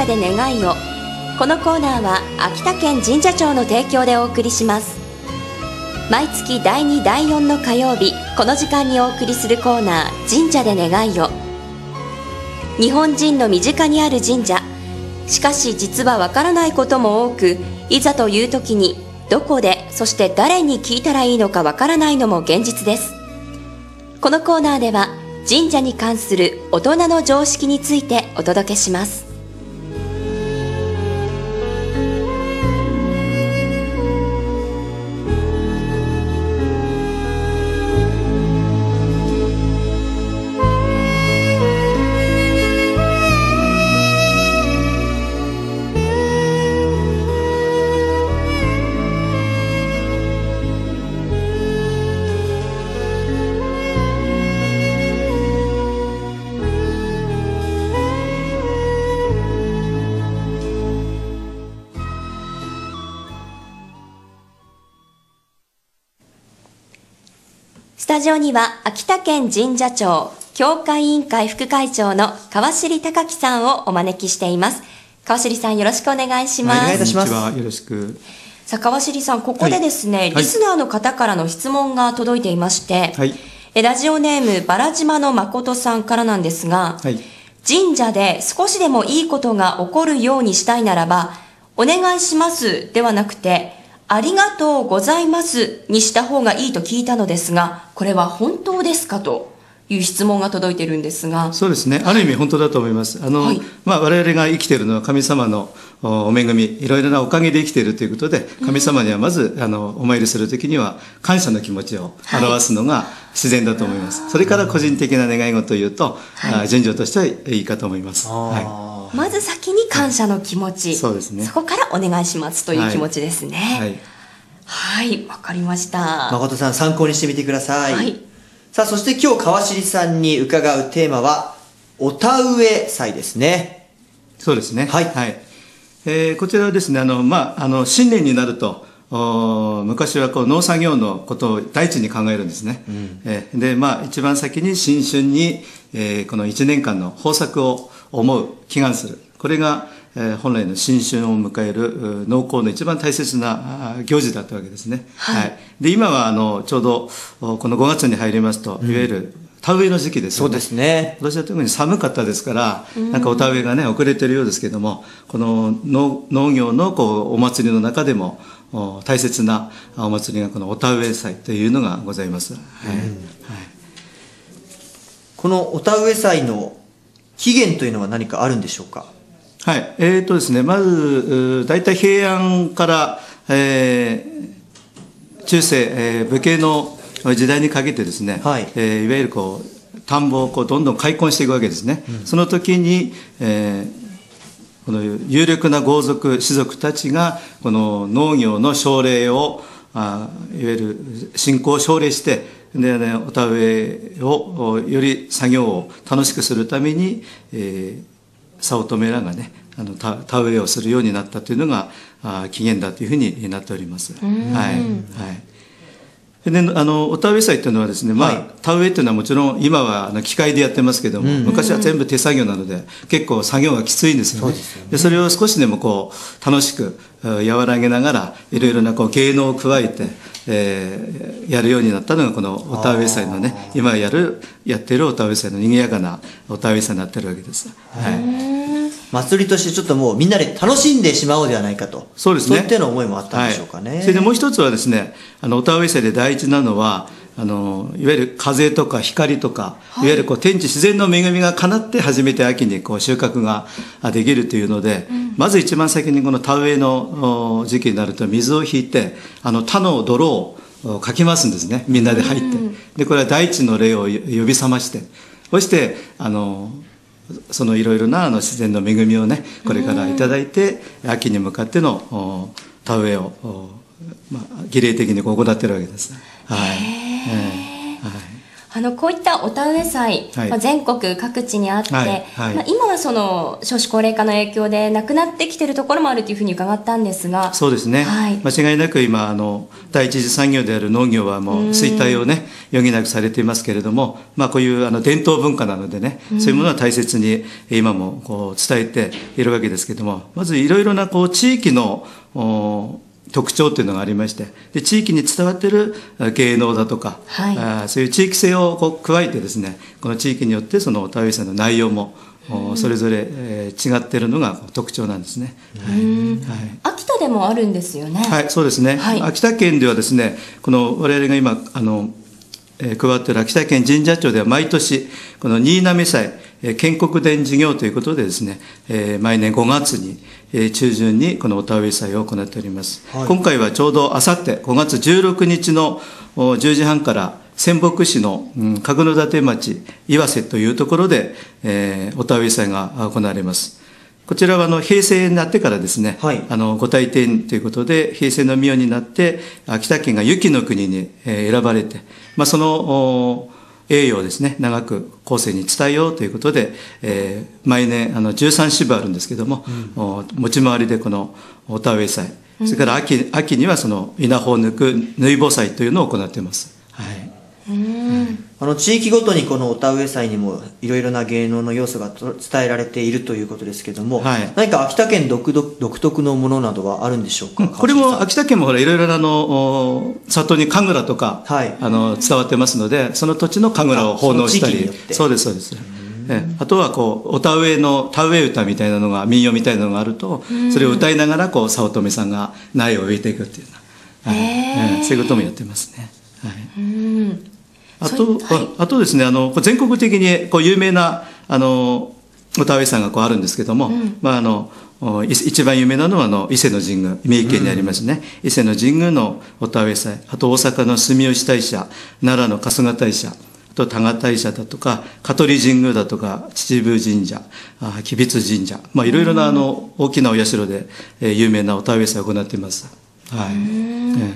社で願いを。このコーナーは秋田県神社庁の提供でお送りします。毎月第2第4の火曜日、この時間にお送りするコーナー、神社で願いを。日本人の身近にある神社、しかし実はわからないことも多く、いざという時にどこで、そして誰に聞いたらいいのかわからないのも現実です。このコーナーでは神社に関する大人の常識についてお届けします。スタジオには秋田県神社庁協会委員会副会長の川尻隆樹さんをお招きしています。川尻さん、よろしくお願いします。 お願いいたします。 こんにちは、よろしく。 さあ、川尻さん、ここでですね、リスナーの方からの質問が届いていまして、ラジオネームバラ島の誠さんからなんですが、神社で少しでもいいことが起こるようにしたいならば、お願いしますではなくて、ありがとうございますにした方がいいと聞いたのですが、これは本当ですかという質問が届いているんですが。 そうですね、ある意味本当だと思います。我々が生きているのは神様のお恵み、いろいろなおかげで生きているということで、神様にはまずお参りするときには感謝の気持ちを表すのが自然だと思います。それから個人的な願い事を言うと、順序としてはいいかと思います。 まず先に感謝の気持ち、 そうですね、 そこからお願いしますという気持ちですね。はい、わかりました。 誠さん、参考にしてみてください。さあ、そして今日川尻さんに伺うテーマはお田植え祭ですね。 そうですね。こちらはですね、新年になると昔は農作業のことを第一に考えるんですね。で、一番先に新春に、この1年間の豊作を思う、祈願する。これが、本来の新春を迎える農耕の一番大切な行事だったわけですね。で、今はちょうどこの5月に入りますと、いわゆる田植えの時期ですよね。 そうですね。 今年は特に寒かったですから、なんかお田植えがね、遅れてるようですけども、この農業のお祭りの中でも大切なお祭りがこのお田植え祭というのがございます。 このお田植え祭の起源というのは何かあるんでしょうか。 ですね、まず大体平安から、中世、武家の時代にかけてですね、いわゆる田んぼをどんどん開墾していくわけですね。その時に、この有力な豪族士族たちがこの農業の奨励をいわゆる信仰を奨励してで、お田植えをより作業を楽しくするために、早乙女らがね田植えをするようになったというのが起源だというふうになっております。でお田植え祭というのはですね、田植えというのはもちろん今は機械でやってますけども、昔は全部手作業なので結構作業がきついんですよね。でそれを少しでも楽しく和らげながらいろいろな芸能を加えて、やるようになったのがこのお田植え祭のね、今やっているお田植え祭の賑やかなお田植え祭になっているわけです。 祭りとしてちょっともうみんなで楽しんでしまおうではないかと。そうですね。そういったような思いもあったんでしょうかね。 それでもう一つはですね、お田植え祭で第一なのは、いわゆる風とか光とか、いわゆる天地自然の恵みがかなって初めて秋に収穫ができるというので、まず一番先にこの田植えの時期になると水を引いて、田の泥をかきますんですね、みんなで入って。で、これは大地の霊を呼び覚まして、そして、そのいろいろな自然の恵みをね、これからいただいて、秋に向かっての田植えを、儀礼的に行っているわけです。 こういったお田植え祭、 はい全国各地にあって、 はいはい今はその少子高齢化の影響でなくなってきているところもあるというふうに伺ったんですが。 そうですね、 はい、 間違いなく今第一次産業である農業はもう衰退をね余儀なくされていますけれども、こういう伝統文化なのでね、そういうものは大切に今もこう伝えているわけですけれども、まずいろいろなこう地域の特徴というのがありまして、で地域に伝わっている芸能だとか、はい、そういう地域性をこう加えてですね、この地域によってそのお田植え祭の内容もそれぞれ違っているのが特徴なんですね。はい、 秋田でもあるんですよね。 はい、そうですね、はい、秋田県ではですね、この我々が今加わっている秋田県神社町では毎年この新滑祭建国伝事業ということでですね、毎年5月に中旬にこのお田植え祭を行っております。はい、今回はちょうどあさって5月16日の10時半から仙北市の角館町岩瀬というところで、お田植え祭が行われます。こちらは平成になってからですね、はい、ご大典ということで平成の御代になって秋田県が雪の国に選ばれて、その栄誉をですね長く後世に伝えようということで、毎年13支部あるんですけども、持ち回りでこのお田植え祭、それから秋にはその稲穂を抜く縫い穂祭というのを行っています。はい、 地域ごとにこのお田植え祭にもいろいろな芸能の要素が伝えられているということですけども、はい、何か秋田県独特のものなどはあるんでしょうか。 これも秋田県もほらいろいろな里に神楽とか、はい、伝わってますので、その土地の神楽を奉納したり、そうですそうです。あとはこうお田植えの田植え歌みたいなのが、民謡みたいなのがあると、それを歌いながらこう早乙女さんが苗を植えていくっていうような、そういうこともやってますね。はい、あとですね、全国的にこう有名なお田植え祭がこうあるんですけども、一番有名なのは伊勢の神宮、三重県にありますね、伊勢の神宮のお田植え祭、あと大阪の住吉大社、奈良の春日大社、あと多賀大社だとか香取神宮だとか秩父神社、吉備津神社、いろいろな大きなお社で有名なお田植え祭を行っています。はい、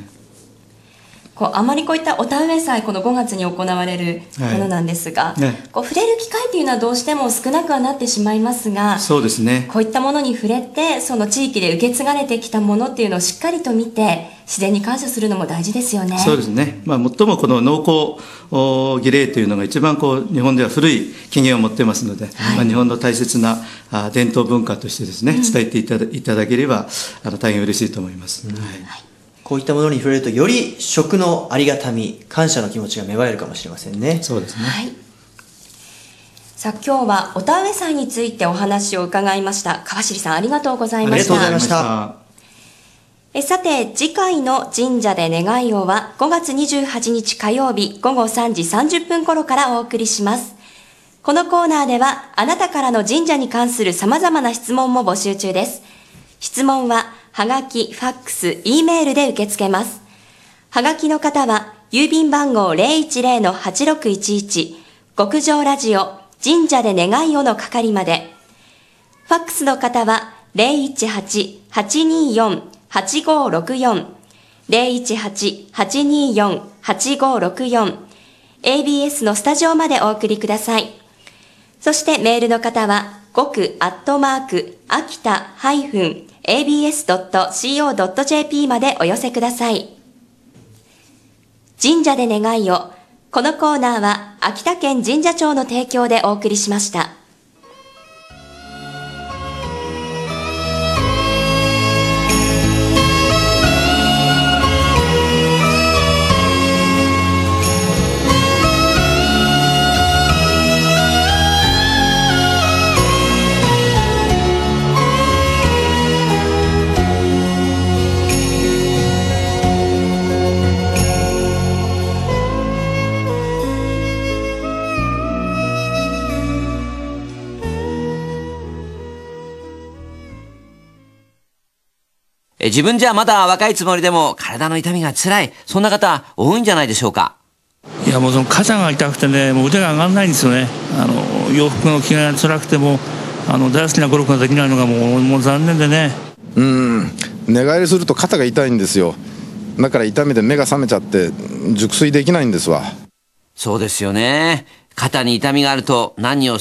あまりこういったお田植え祭、この5月に行われるものなんですが、触れる機会というのはどうしても少なくはなってしまいますが、 そうですね、 こういったものに触れて、その地域で受け継がれてきたものっていうのをしっかりと見て、自然に感謝するのも大事ですよね。 そうですね、最もこの農耕儀礼というのが一番日本では古い起源を持っていますので、日本の大切な伝統文化としてですね、伝えていただければ大変嬉しいと思います。 こういったものに触れると、より食のありがたみ、感謝の気持ちが芽生えるかもしれませんね。 そうですね。 はい、さあ今日はお田植え祭についてお話を伺いました。川尻さん、ありがとうございました。 ありがとうございました。 さて、次回の神社で願いをは5月28日火曜日午後3時30分頃からお送りします。このコーナーではあなたからの神社に関する様々な質問も募集中です。質問ははがき、ファックス、E メールで受け付けます。はがきの方は郵便番号 010-8611 極上ラジオ神社で願いをの係まで。ファックスの方は 018-824-8564 018-824-8564 ABS のスタジオまでお送りください。そしてメールの方は極秋田-abs.co.jp までお寄せください。神社で願いを。このコーナーは秋田県神社庁の提供でお送りしました。 自分じゃまだ若いつもりでも体の痛みが辛い、そんな方多いんじゃないでしょうか。 いやもうその肩が痛くてね、もう腕が上がらないんですよね。洋服の着替えが辛くても大好きなゴルフができないのがもう残念でね。 寝返りすると肩が痛いんですよ。だから痛みで目が覚めちゃって熟睡できないんですわ。 そうですよね。肩に痛みがあると何を